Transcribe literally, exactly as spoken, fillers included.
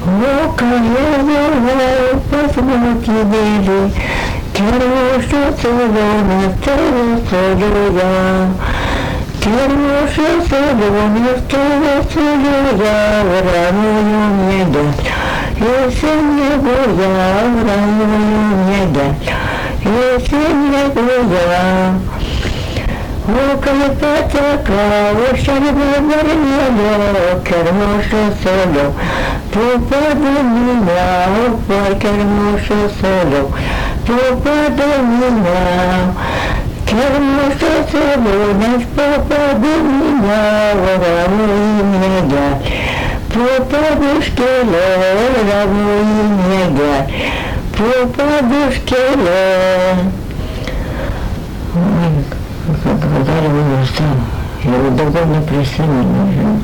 Окаянного позвонки били, Керушу солоне, тело солю я. Керушу солоне, тело солю я, Рамую мне дать, если не боя, Рамую мне дать, если не боя. Около пятака, ушарбу барнело, Керушу солю, Попаду меня, упор кермушу солю, попаду меня, кермушу солю, наш попаду меня, равну меня, попаду шкеле, равну меня, попаду шкеле. Ой, как говорили, что я удобно присоединюсь.